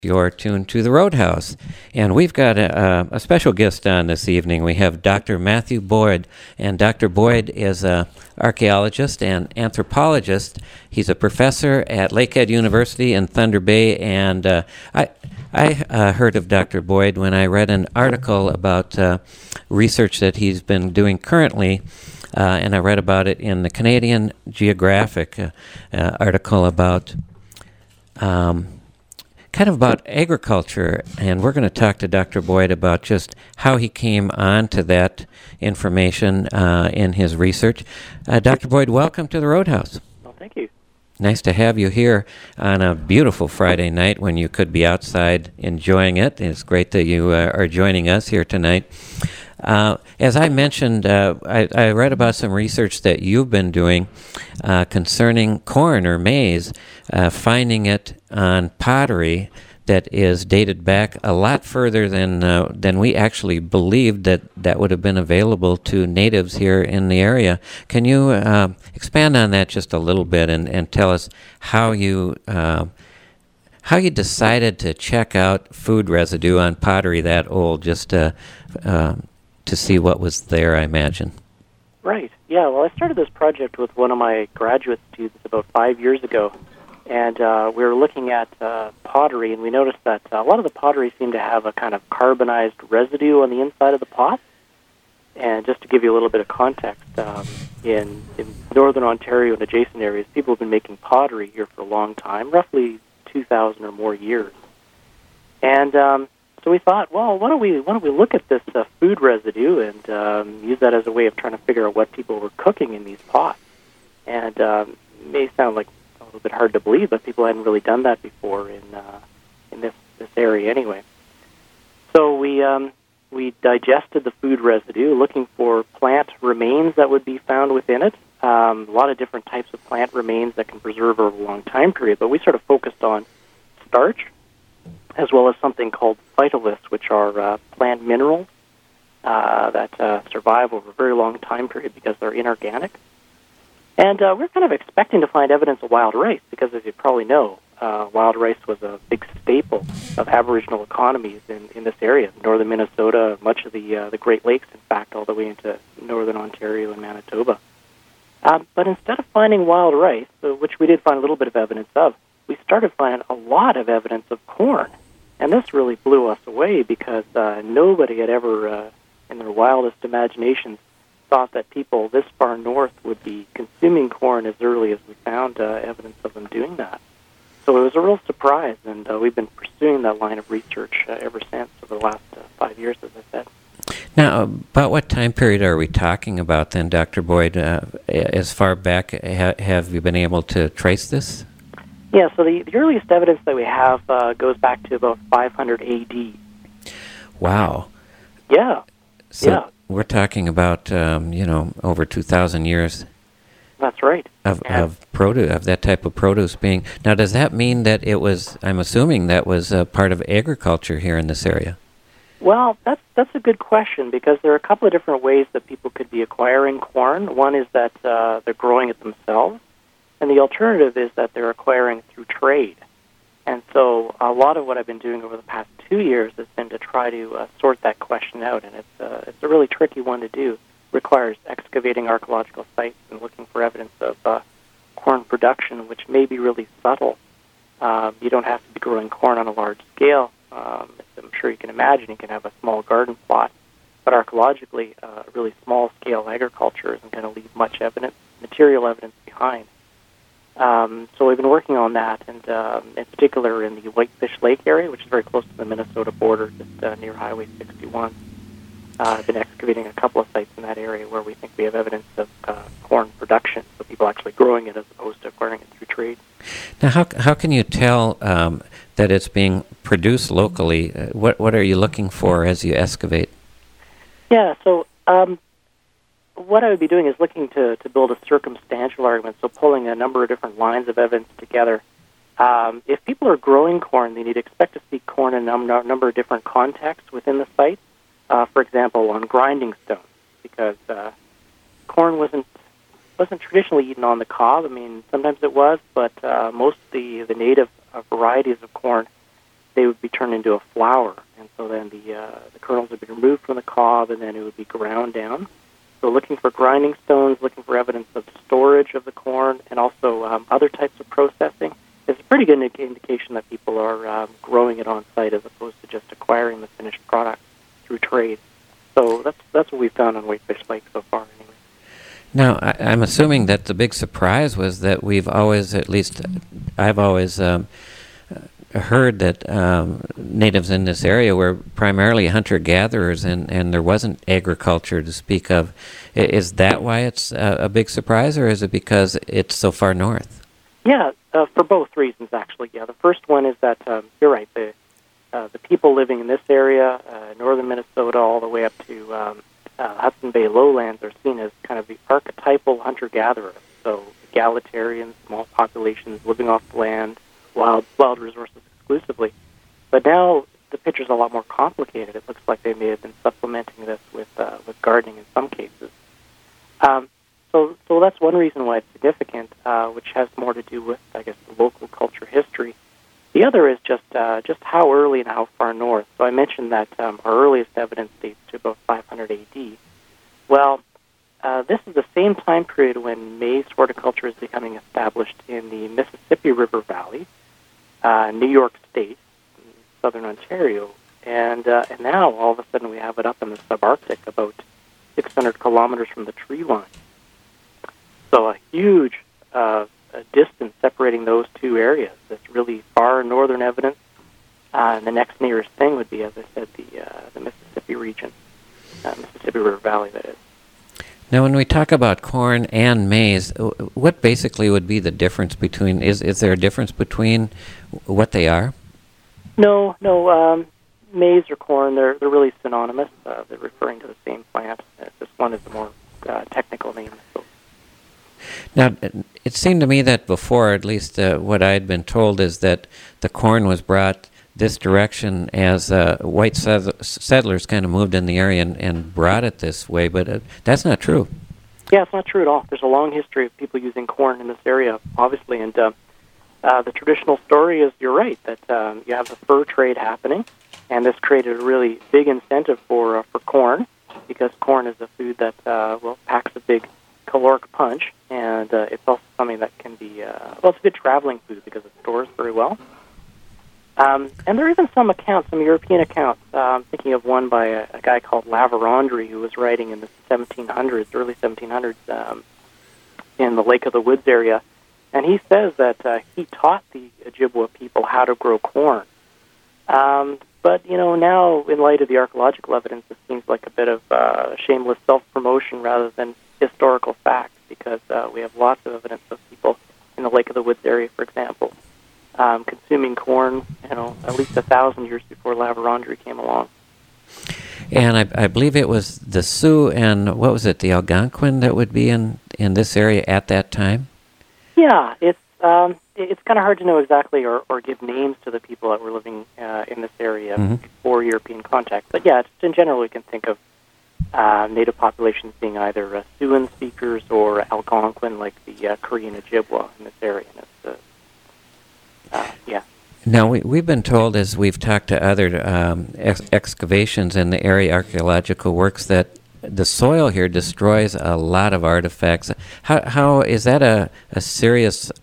You're tuned to the Roadhouse, and we've got a special guest on this evening. We have Dr. Matthew Boyd, and Dr. Boyd is an archaeologist and anthropologist. He's a professor at Lakehead University in Thunder Bay, and I heard of Dr. Boyd when I read an article about research that he's been doing currently, and I read about it in the Canadian Geographic article about kind of about agriculture, and we're going to talk to Dr. Boyd about just how he came on to that information in his research. Dr. Boyd, welcome to the Roadhouse. Well, thank you. Nice to have you here on a beautiful Friday night when you could be outside enjoying it. It's great that you are joining us here tonight. As I mentioned, I read about some research that you've been doing concerning corn or maize, finding it on pottery that is dated back a lot further than we actually believed that would have been available to natives here in the area. Can you expand on that just a little bit and tell us how you decided to check out food residue on pottery that old, just to see what was there, I imagine? Right. Yeah, well, I started this project with one of my graduate students about 5 years ago, and we were looking at pottery, and we noticed that a lot of the pottery seemed to have a kind of carbonized residue on the inside of the pot. And just to give you a little bit of context, in northern Ontario and adjacent areas, people have been making pottery here for a long time, roughly 2,000 or more years. And so we thought, well, why don't we look at this food residue and use that as a way of trying to figure out what people were cooking in these pots. And it may sound like a little bit hard to believe, but people hadn't really done that before in this area anyway. So we digested the food residue, looking for plant remains that would be found within it. A lot of different types of plant remains that can preserve over a long time period, but we sort of focused on starch, as well as something called phytoliths, which are plant minerals that survive over a very long time period because they're inorganic. And we're kind of expecting to find evidence of wild rice because, as you probably know, wild rice was a big staple of Aboriginal economies in this area, northern Minnesota, much of the Great Lakes, in fact, all the way into northern Ontario and Manitoba. But instead of finding wild rice, which we did find a little bit of evidence of, we started finding a lot of evidence of corn. And this really blew us away because nobody had ever, in their wildest imaginations, thought that people this far north would be consuming corn as early as we found evidence of them doing that. So it was a real surprise, and we've been pursuing that line of research ever since over the last 5 years, as I said. Now, about what time period are we talking about then, Dr. Boyd? As far back have you been able to trace this? Yeah, so the earliest evidence that we have goes back to about 500 A.D. Wow. Yeah. So we're talking about, over 2,000 years. That's right. Of produce, of that type of produce being. Now, does that mean that it was, I'm assuming that was part of agriculture here in this area? Well, that's a good question because there are a couple of different ways that people could be acquiring corn. One is that they're growing it themselves. And the alternative is that they're acquiring through trade. And so a lot of what I've been doing over the past 2 years has been to try to sort that question out. And it's a really tricky one to do. It requires excavating archaeological sites and looking for evidence of corn production, which may be really subtle. You don't have to be growing corn on a large scale. I'm sure you can imagine you can have a small garden plot. But archaeologically, really small-scale agriculture isn't going to leave much material evidence behind. So we've been working on that, and in particular in the Whitefish Lake area, which is very close to the Minnesota border, just near Highway 61. I've been excavating a couple of sites in that area where we think we have evidence of corn production, so people actually growing it as opposed to acquiring it through trade. Now, how can you tell that it's being produced locally? What are you looking for as you excavate? Yeah, so what I would be doing is looking to build a circumstantial argument, so pulling a number of different lines of evidence together. If people are growing corn, then you'd expect to see corn in a number of different contexts within the site. For example, on grinding stones, because corn wasn't traditionally eaten on the cob. I mean, sometimes it was, but most of the native varieties of corn they would be turned into a flour. And so then the kernels would be removed from the cob, and then it would be ground down. So looking for grinding stones, looking for evidence of storage of the corn, and also other types of processing. It's a pretty good indication that people are growing it on site as opposed to just acquiring the finished product through trade. So that's what we've found on Whitefish Lake so far, anyway. Now, I'm assuming that the big surprise was that we've always, at least I've always heard that natives in this area were primarily hunter-gatherers, and there wasn't agriculture to speak of. Is that why it's a big surprise, or is it because it's so far north? Yeah, for both reasons, actually. Yeah, the first one is that you're right. The people living in this area, northern Minnesota, all the way up to Hudson Bay lowlands, are seen as kind of the archetypal hunter-gatherer. So egalitarians, small populations living off the land, wild resources exclusively. But now the picture's a lot more complicated. It looks like they may have been supplementing this with gardening in some cases. So that's one reason why it's significant, which has more to do with, I guess, the local culture history. The other is just how early and how far north. So I mentioned that our earliest evidence dates to about 500 A.D. Well, this is the same time period when maize horticulture is becoming established in the Mississippi River Valley, New York State, southern Ontario, and now all of a sudden we have it up in the subarctic, about 600 kilometers from the tree line. So a huge distance separating those two areas. That's really far northern evidence. And the next nearest thing would be, as I said, the Mississippi region, Mississippi River Valley, that is. Now, when we talk about corn and maize, what basically would be the difference between? Is there a difference between what they are? No. Maize or corn, they're really synonymous. They're referring to the same plant. This one is a more technical name. So. Now, it seemed to me that before, at least what I had been told, is that the corn was brought this direction as white settlers kind of moved in the area and brought it this way, but that's not true. Yeah, it's not true at all. There's a long history of people using corn in this area, obviously, and the traditional story is, you're right, that you have the fur trade happening, and this created a really big incentive for corn, because corn is a food that, packs a big caloric punch, and it's also something that can be, it's a good traveling food because it stores very well. And there are even some European accounts. I'm thinking of one by a guy called La Vérendrye, who was writing in the 1700s, early 1700s, in the Lake of the Woods area. And he says that he taught the Ojibwa people how to grow corn. But, now, in light of the archaeological evidence, it seems like a bit of shameless self-promotion rather than historical fact, because we have lots of evidence of people in the Lake of the Woods area, for example, consuming corn, at least 1,000 years before La Vérendrye came along. And I believe it was the Sioux and, what was it, the Algonquin that would be in this area at that time? Yeah, it's kind of hard to know exactly or give names to the people that were living in this area before European contact. But yeah, in general, we can think of native populations being either Siouan speakers or Algonquin, like the Korean Ojibwa in this area. And yeah. Now, we've been told, as we've talked to other excavations in the area, archaeological works, that the soil here destroys a lot of artifacts. How is that a serious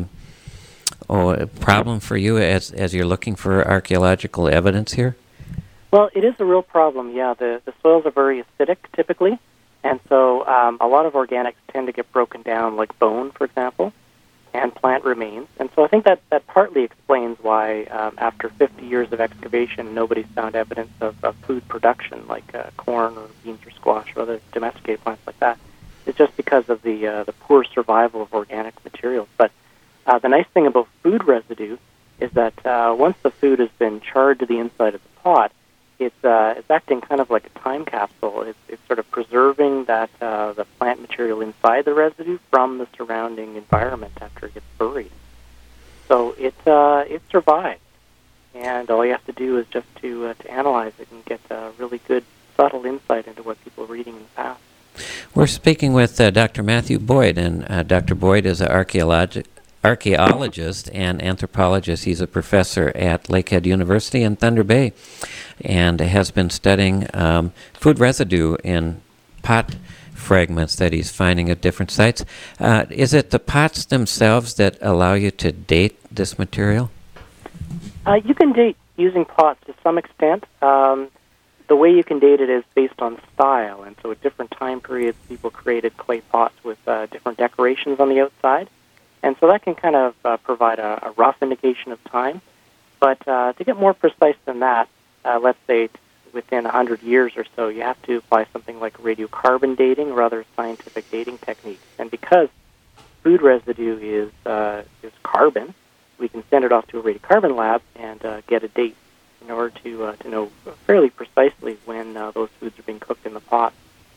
problem for you as you're looking for archaeological evidence here? Well, it is a real problem, yeah. The soils are very acidic, typically, and so a lot of organics tend to get broken down, like bone, for example, and plant remains. And so I think that partly explains why, after 50 years of excavation, nobody's found evidence of food production, like corn or beans or squash or other domesticated plants like that. It's just because of the poor survival of organic materials. But the nice thing about food residue is that once the food has been charred to the inside of the pot, it's acting kind of like a time capsule. It's sort of preserving that the plant material inside the residue from the surrounding environment after it gets buried. So it survives, and all you have to do is just to analyze it and get a really good, subtle insight into what people were eating in the past. We're speaking with Dr. Matthew Boyd, and Dr. Boyd is an archaeologist and anthropologist. He's a professor at Lakehead University in Thunder Bay and has been studying food residue in pot fragments that he's finding at different sites. Is it the pots themselves that allow you to date this material? You can date using pots to some extent. The way you can date it is based on style, and so at different time periods, people created clay pots with different decorations on the outside, and so that can kind of provide a rough indication of time. But to get more precise than that, let's say within 100 years or so, you have to apply something like radiocarbon dating or other scientific dating techniques. And because food residue is carbon, we can send it off to a radiocarbon lab and get a date in order to know fairly precisely when those foods are being cooked in the pot.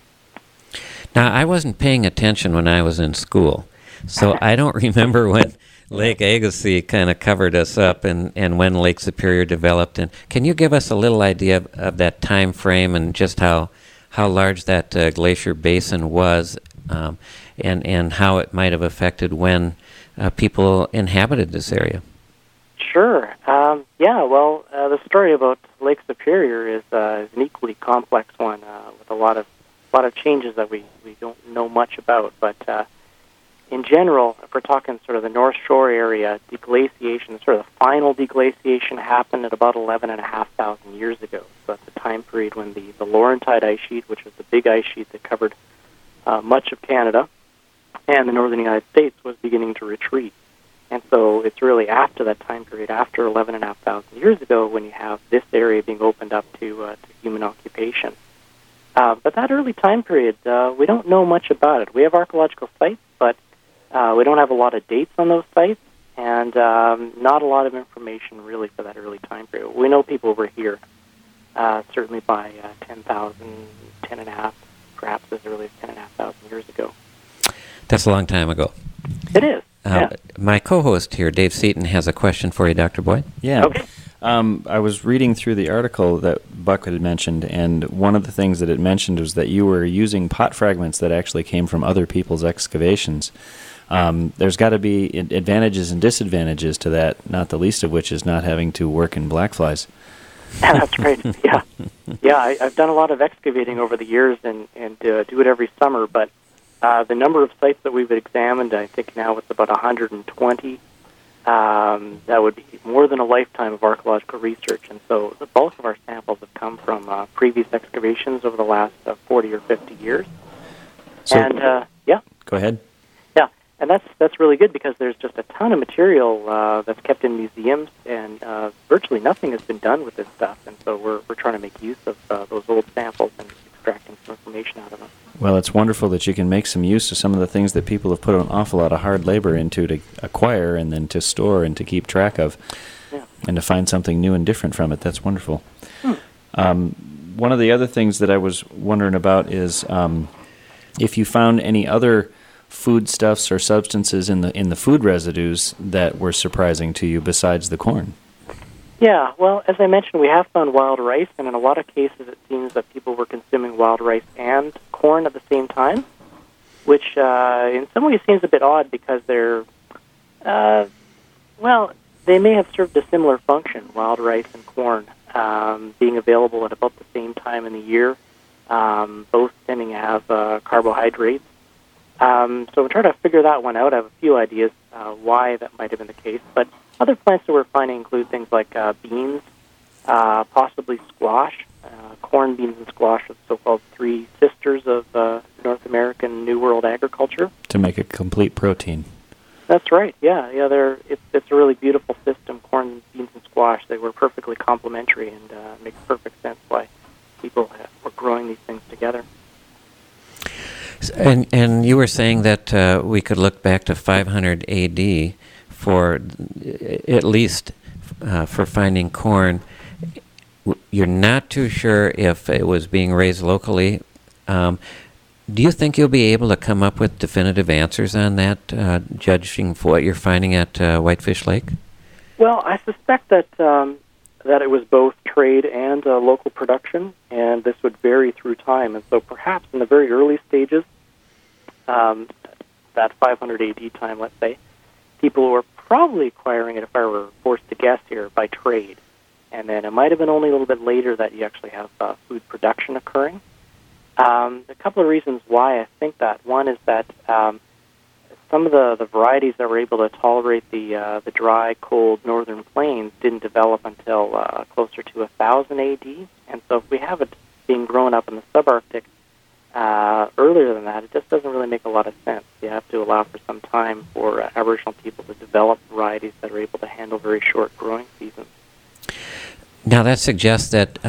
Now, I wasn't paying attention when I was in school, so I don't remember when Lake Agassiz kind of covered us up and when Lake Superior developed. And can you give us a little idea of that time frame and just how large that glacier basin was and how it might have affected when people inhabited this area? Sure. The story about Lake Superior is an equally complex one with a lot of changes that we don't know much about. But in general, if we're talking sort of the North Shore area, deglaciation, sort of the final deglaciation happened at about 11,500 years ago. So that's the time period when the Laurentide ice sheet, which was the big ice sheet that covered much of Canada and the northern United States, was beginning to retreat. And so it's really after that time period, after 11,500 years ago, when you have this area being opened up to human occupation. But that early time period, we don't know much about it. We have archaeological sites, but we don't have a lot of dates on those sites, and not a lot of information really for that early time period. We know people were here, certainly by 10,000, 10.5, perhaps as early as 10,500 years ago. That's a long time ago. It is. Yeah. My co-host here, Dave Seaton, has a question for you, Dr. Boyd. Yeah. Okay. I was reading through the article that Buck had mentioned, and one of the things that it mentioned was that you were using pot fragments that actually came from other people's excavations. There's got to be advantages and disadvantages to that, not the least of which is not having to work in black flies. Yeah, that's right. Yeah. I've done a lot of excavating over the years and do it every summer, but the number of sites that we've examined, I think now it's about 120. That would be more than a lifetime of archaeological research. And so the bulk of our samples have come from previous excavations over the last 40 or 50 years. So, yeah. Go ahead. Yeah, and that's really good because there's just a ton of material that's kept in museums, and virtually nothing has been done with this stuff. And so we're trying to make use of those old samples and extracting some information out of them. Well, it's wonderful that you can make some use of some of the things that people have put an awful lot of hard labor into to acquire and then to store and to keep track of, and to find something new and different from it. That's wonderful. One of the other things that I was wondering about is if you found any other foodstuffs or substances in the food residues that were surprising to you besides the corn. Yeah, well, as I mentioned, we have found wild rice, and in a lot of cases it seems that people were consuming wild rice and corn at the same time, which in some ways seems a bit odd because they're, they may have served a similar function, wild rice and corn, being available at about the same time in the year, both tending to have carbohydrates. So we're trying to figure that one out. I have a few ideas why that might have been the case, but other plants that we're finding include things like beans, possibly squash. Corn, beans, and squash are the so-called three sisters of North American New World agriculture. To make a complete protein. That's right. Yeah. It's a really beautiful system. Corn, beans, and squash. They were perfectly complementary, and makes perfect sense why people were growing these things together. And you were saying that we could look back to 500 A.D. for at least for finding corn. You're not too sure if it was being raised locally. Do you think you'll be able to come up with definitive answers on that, judging for what you're finding at Whitefish Lake? Well, I suspect that it was both trade and local production, and this would vary through time. And so perhaps in the very early stages, that 500 AD time, let's say, people were probably acquiring it, if I were forced to guess here, by trade. And then it might have been only a little bit later that you actually have food production occurring. A couple of reasons why I think that. One is that some of the varieties that were able to tolerate the dry, cold northern plains didn't develop until closer to 1000 AD. And so if we have it being grown up in the subarctic earlier than that, it just doesn't really make a lot of sense. You have to allow for some time for Aboriginal people to develop varieties that are able to handle very short growing seasons. Now that suggests that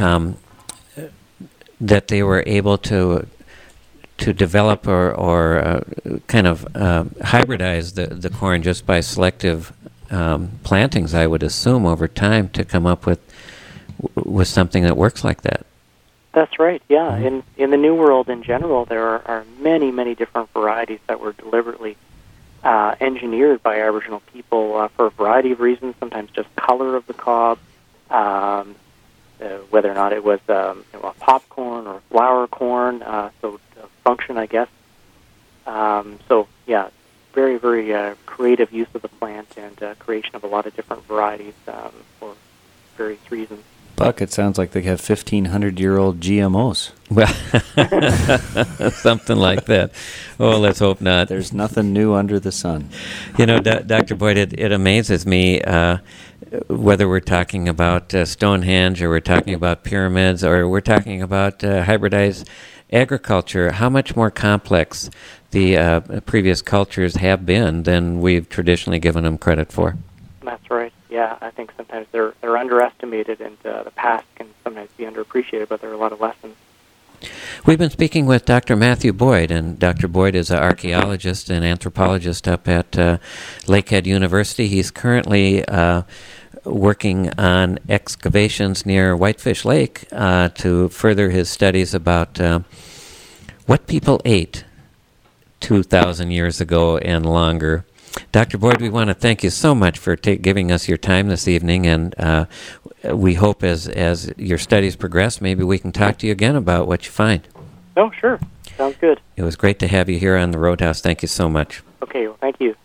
that they were able to develop or kind of hybridize the corn just by selective plantings, I would assume, over time to come up with something that works like that. That's right, yeah. In the New World in general, there are many, many different varieties that were deliberately engineered by Aboriginal people for a variety of reasons, sometimes just color of the cob, whether or not it was a popcorn or flour corn, so function, I guess. So, yeah, very, very creative use of the plant and creation of a lot of different varieties for various reasons. Buck, it sounds like they have 1,500-year-old GMOs. Well, something like that. Oh, let's hope not. There's nothing new under the sun. You know, Dr. Boyd, it amazes me whether we're talking about Stonehenge or we're talking about pyramids or we're talking about hybridized agriculture, how much more complex the previous cultures have been than we've traditionally given them credit for. That's right. Yeah, I think sometimes they're underestimated, and the past can sometimes be underappreciated, but there are a lot of lessons. We've been speaking with Dr. Matthew Boyd, and Dr. Boyd is an archaeologist and anthropologist up at Lakehead University. He's currently working on excavations near Whitefish Lake to further his studies about what people ate 2,000 years ago and longer. Dr. Boyd, we want to thank you so much for giving us your time this evening, and we hope as your studies progress, maybe we can talk to you again about what you find. Oh, sure. Sounds good. It was great to have you here on the Roadhouse. Thank you so much. Okay, well, thank you.